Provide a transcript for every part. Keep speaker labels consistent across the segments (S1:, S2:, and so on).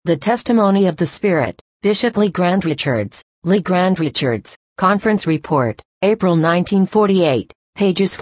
S1: The Testimony of the Spirit, Bishop Lee Grand Richards, Conference Report, April 1948, pages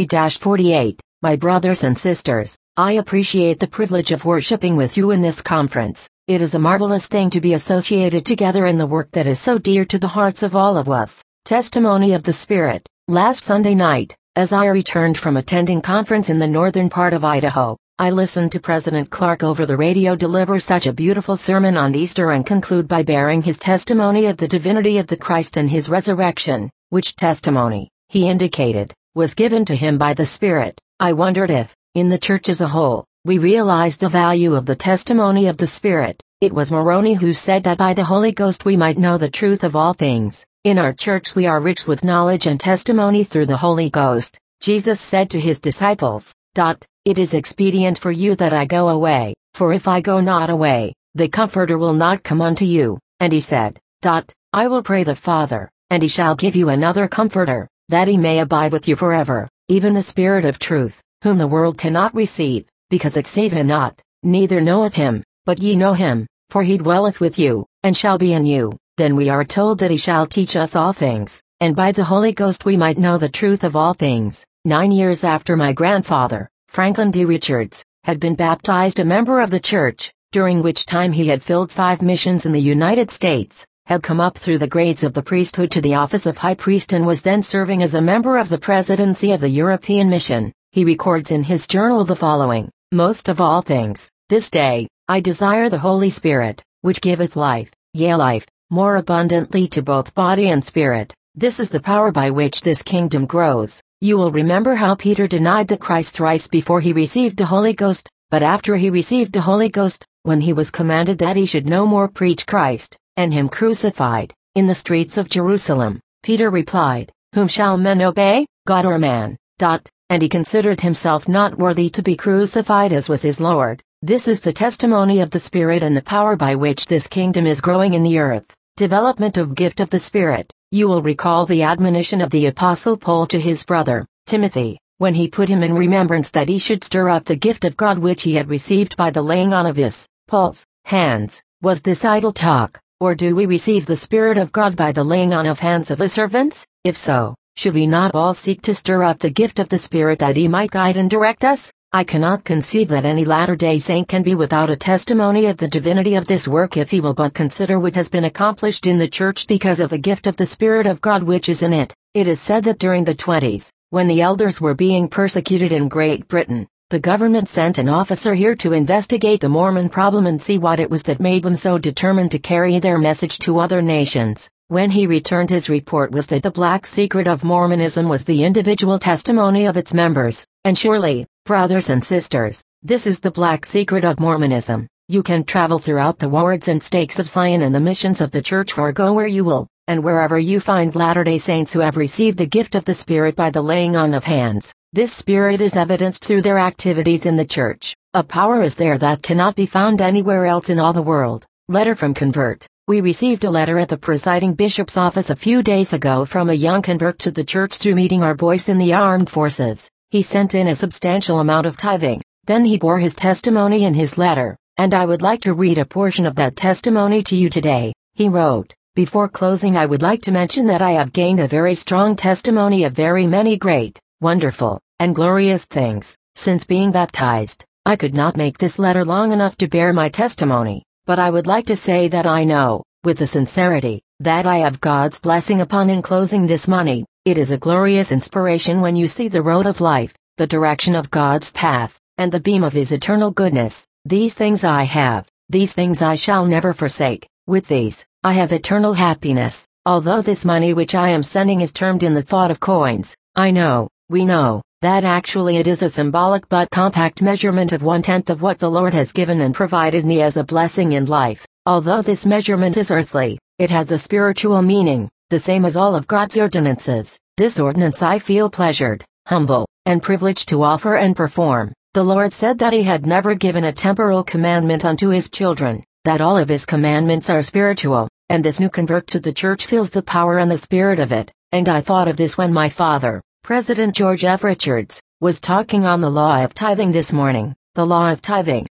S1: 43-48. My brothers and sisters, I appreciate the privilege of worshiping with you in this conference. It is a marvelous thing to be associated together in the work that is so dear to the hearts of all of us. Testimony of the Spirit. Last Sunday night, as I returned from attending conference in the northern part of Idaho, I listened to President Clark over the radio deliver such a beautiful sermon on Easter and conclude by bearing his testimony of the divinity of the Christ and his resurrection, which testimony, he indicated, was given to him by the Spirit. I wondered if, in the church as a whole, we realize the value of the testimony of the Spirit. It was Moroni who said that by the Holy Ghost we might know the truth of all things. In our church we are rich with knowledge and testimony through the Holy Ghost. Jesus said to his disciples, "It is expedient for you that I go away, for if I go not away, the Comforter will not come unto you." And he said, "I will pray the Father, and he shall give you another Comforter, that he may abide with you forever, even the Spirit of truth, whom the world cannot receive, because it seeth him not, neither knoweth him, but ye know him, for he dwelleth with you, and shall be in you." Then we are told that he shall teach us all things, and by the Holy Ghost we might know the truth of all things. 9 years after my grandfather, Franklin D. Richards, had been baptized a member of the church, during which time he had filled 5 missions in the United States, had come up through the grades of the priesthood to the office of high priest and was then serving as a member of the presidency of the European Mission, he records in his journal the following: "Most of all things, this day, I desire the Holy Spirit, which giveth life, yea life, more abundantly to both body and spirit. This is the power by which this kingdom grows." You will remember how Peter denied the Christ thrice before he received the Holy Ghost, but after he received the Holy Ghost, when he was commanded that he should no more preach Christ, and him crucified, in the streets of Jerusalem, Peter replied, "Whom shall men obey, God or man?" And he considered himself not worthy to be crucified as was his Lord. This is the testimony of the Spirit and the power by which this kingdom is growing in the earth. Development of gift of the Spirit. You will recall the admonition of the Apostle Paul to his brother, Timothy, when he put him in remembrance that he should stir up the gift of God which he had received by the laying on of his, Paul's, hands. Was this idle talk, or do we receive the Spirit of God by the laying on of hands of his servants? If so, should we not all seek to stir up the gift of the Spirit that he might guide and direct us? I cannot conceive that any Latter-day Saint can be without a testimony of the divinity of this work if he will but consider what has been accomplished in the Church because of the gift of the Spirit of God which is in it. It is said that during the 20s, when the elders were being persecuted in Great Britain, the government sent an officer here to investigate the Mormon problem and see what it was that made them so determined to carry their message to other nations. When he returned, his report was that the black secret of Mormonism was the individual testimony of its members, and surely, brothers and sisters, this is the black secret of Mormonism. You can travel throughout the wards and stakes of Zion and the missions of the church, or go where you will, and wherever you find Latter-day Saints who have received the gift of the Spirit by the laying on of hands, this Spirit is evidenced through their activities in the church. A power is there that cannot be found anywhere else in all the world. Letter from convert. We received a letter at the presiding bishop's office a few days ago from a young convert to the church through meeting our boys in the armed forces. He sent in a substantial amount of tithing. Then he bore his testimony in his letter, and I would like to read a portion of that testimony to you today. He wrote, "Before closing, I would like to mention that I have gained a very strong testimony of very many great, wonderful, and glorious things, since being baptized. I could not make this letter long enough to bear my testimony, but I would like to say that I know, with the sincerity, that I have God's blessing upon enclosing this money. It is a glorious inspiration when you see the road of life, the direction of God's path, and the beam of his eternal goodness. These things I have, these things I shall never forsake. With these, I have eternal happiness. Although this money which I am sending is termed in the thought of coins, I know, we know, that actually it is a symbolic but compact measurement of 1/10 of what the Lord has given and provided me as a blessing in life. Although this measurement is earthly, it has a spiritual meaning, the same as all of God's ordinances. This ordinance I feel pleasured, humble, and privileged to offer and perform. The Lord said that he had never given a temporal commandment unto his children, that all of his commandments are spiritual, and this new convert to the church feels the power and the spirit of it. And I thought of this when my father, President George F. Richards, was talking on the law of tithing this morning. The law of tithing,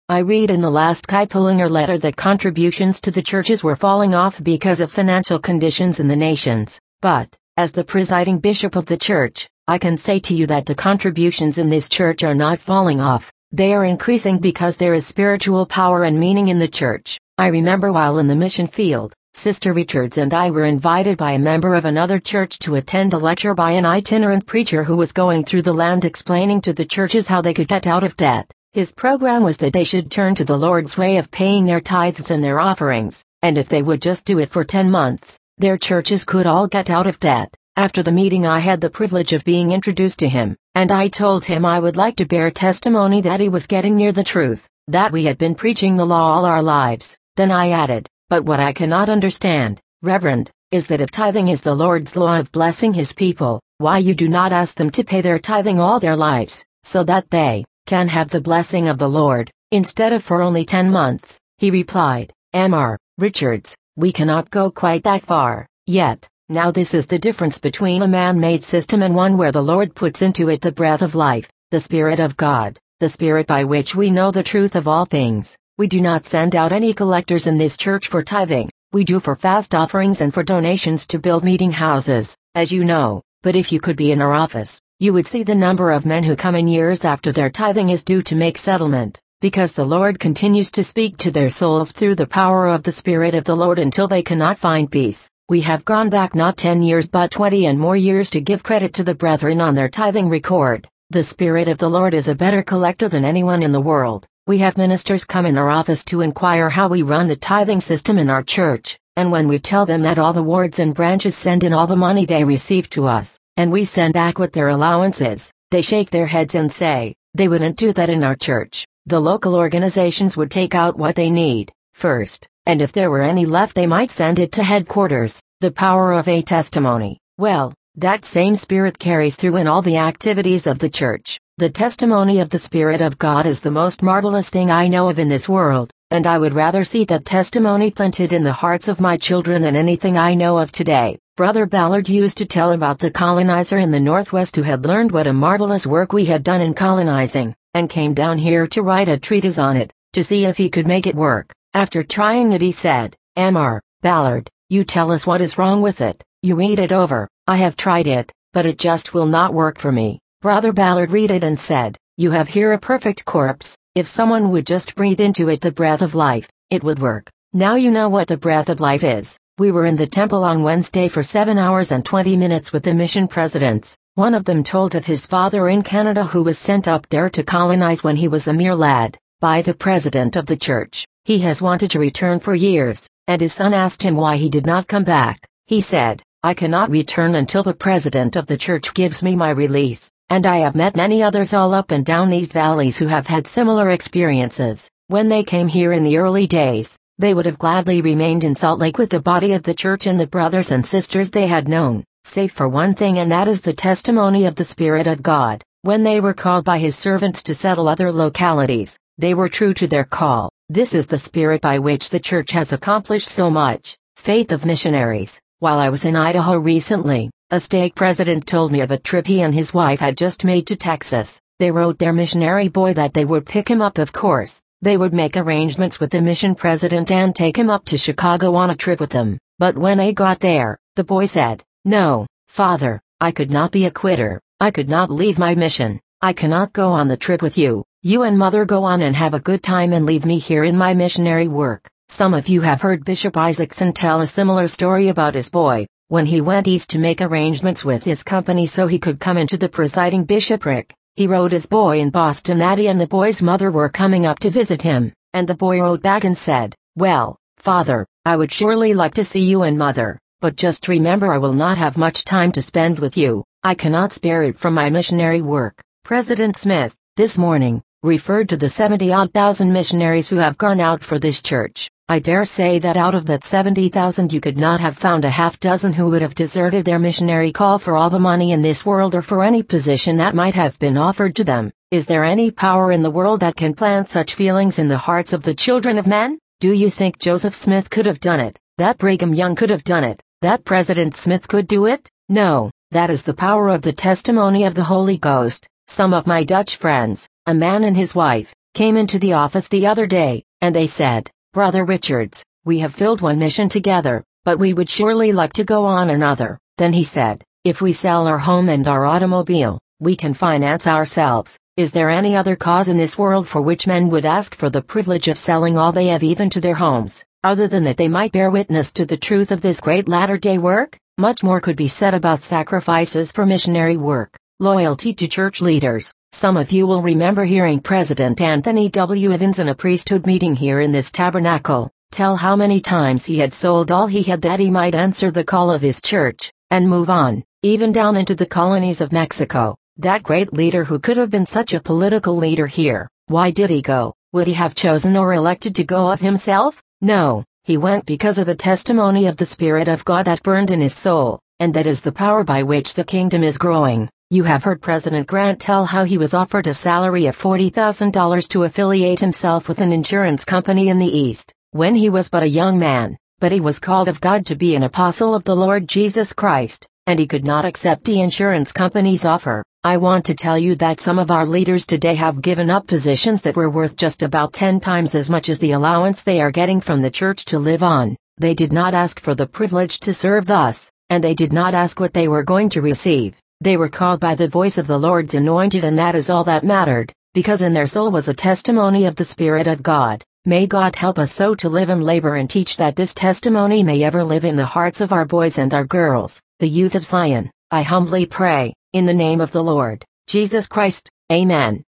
S1: I read in the last Kipling letter that contributions to the churches were falling off because of financial conditions in the nations, but, as the presiding bishop of the church, I can say to you that the contributions in this church are not falling off, they are increasing because there is spiritual power and meaning in the church. I remember while in the mission field, Sister Richards and I were invited by a member of another church to attend a lecture by an itinerant preacher who was going through the land explaining to the churches how they could get out of debt. His program was that they should turn to the Lord's way of paying their tithes and their offerings, and if they would just do it for 10 months, their churches could all get out of debt. After the meeting I had the privilege of being introduced to him, and I told him I would like to bear testimony that he was getting near the truth, that we had been preaching the law all our lives. Then I added, but what I cannot understand, Reverend, is that if tithing is the Lord's law of blessing his people, why you do not ask them to pay their tithing all their lives, so that they can have the blessing of the Lord, instead of for only 10 months, he replied. Mr. Richards, we cannot go quite that far, yet. Now this is the difference between a man-made system and one where the Lord puts into it the breath of life, the Spirit of God, the Spirit by which we know the truth of all things. We do not send out any collectors in this church for tithing, we do for fast offerings and for donations to build meeting houses, as you know, but if you could be in our office, you would see the number of men who come in years after their tithing is due to make settlement, because the Lord continues to speak to their souls through the power of the Spirit of the Lord until they cannot find peace. We have gone back not 10 years but 20 and more years to give credit to the brethren on their tithing record. The Spirit of the Lord is a better collector than anyone in the world. We have ministers come in our office to inquire how we run the tithing system in our church, and when we tell them that all the wards and branches send in all the money they receive to us, and we send back what their allowance is, they shake their heads and say, they wouldn't do that in our church. The local organizations would take out what they need first, and if there were any left they might send it to headquarters. The power of a testimony. Well, that same Spirit carries through in all the activities of the church. The testimony of the Spirit of God is the most marvelous thing I know of in this world, and I would rather see that testimony planted in the hearts of my children than anything I know of today. Brother Ballard used to tell about the colonizer in the Northwest who had learned what a marvelous work we had done in colonizing, and came down here to write a treatise on it, to see if he could make it work. After trying it he said, Mr. Ballard, you tell us what is wrong with it, you read it over, I have tried it, but it just will not work for me. Brother Ballard read it and said, you have here a perfect corpse, if someone would just breathe into it the breath of life, it would work. Now you know what the breath of life is. We were in the temple on Wednesday for 7 hours and 20 minutes with the mission presidents. One of them told of his father in Canada who was sent up there to colonize when he was a mere lad, by the president of the church. He has wanted to return for years, and his son asked him why he did not come back. He said, I cannot return until the president of the church gives me my release, and I have met many others all up and down these valleys who have had similar experiences. When they came here in the early days, they would have gladly remained in Salt Lake with the body of the church and the brothers and sisters they had known, save for one thing, and that is the testimony of the Spirit of God. When they were called by his servants to settle other localities, they were true to their call. This is the spirit by which the church has accomplished so much. Faith of missionaries. While I was in Idaho recently, a stake president told me of a trip he and his wife had just made to Texas. They wrote their missionary boy that they would pick him up, of course. They would make arrangements with the mission president and take him up to Chicago on a trip with them. But when they got there, the boy said, No, Father, I could not be a quitter. I could not leave my mission. I cannot go on the trip with you. You and Mother go on and have a good time and leave me here in my missionary work. Some of you have heard Bishop Isaacson tell a similar story about his boy, when he went east to make arrangements with his company so he could come into the presiding bishopric. He wrote his boy in Boston that he and the boy's mother were coming up to visit him, and the boy wrote back and said, Well, Father, I would surely like to see you and Mother, but just remember I will not have much time to spend with you. I cannot spare it from my missionary work. President Smith, this morning, referred to the 70-odd thousand missionaries who have gone out for this church. I dare say that out of that 70,000 you could not have found a half dozen who would have deserted their missionary call for all the money in this world or for any position that might have been offered to them. Is there any power in the world that can plant such feelings in the hearts of the children of men? Do you think Joseph Smith could have done it? That Brigham Young could have done it? That President Smith could do it? No, that is the power of the testimony of the Holy Ghost. Some of my Dutch friends, a man and his wife, came into the office the other day, and they said, "Brother Richards, we have filled one mission together, but we would surely like to go on another." Then he said, "If we sell our home and our automobile, we can finance ourselves. Is there any other cause in this world for which men would ask for the privilege of selling all they have, even to their homes, other than that they might bear witness to the truth of this great latter-day work?" Much more could be said about sacrifices for missionary work, loyalty to church leaders. Some of you will remember hearing President Anthony W. Evans in a priesthood meeting here in this tabernacle tell how many times he had sold all he had that he might answer the call of his church and move on, even down into the colonies of Mexico. That great leader who could have been such a political leader here, why did he go? Would he have chosen or elected to go of himself? No, he went because of a testimony of the Spirit of God that burned in his soul, and that is the power by which the kingdom is growing. You have heard President Grant tell how he was offered a salary of $40,000 to affiliate himself with an insurance company in the East, when he was but a young man, but he was called of God to be an apostle of the Lord Jesus Christ, and he could not accept the insurance company's offer. I want to tell you that some of our leaders today have given up positions that were worth just about 10 times as much as the allowance they are getting from the church to live on. They did not ask for the privilege to serve thus, and they did not ask what they were going to receive. They were called by the voice of the Lord's anointed, and that is all that mattered, because in their soul was a testimony of the Spirit of God. May God help us so to live and labor and teach that this testimony may ever live in the hearts of our boys and our girls, the youth of Zion. I humbly pray, in the name of the Lord Jesus Christ. Amen.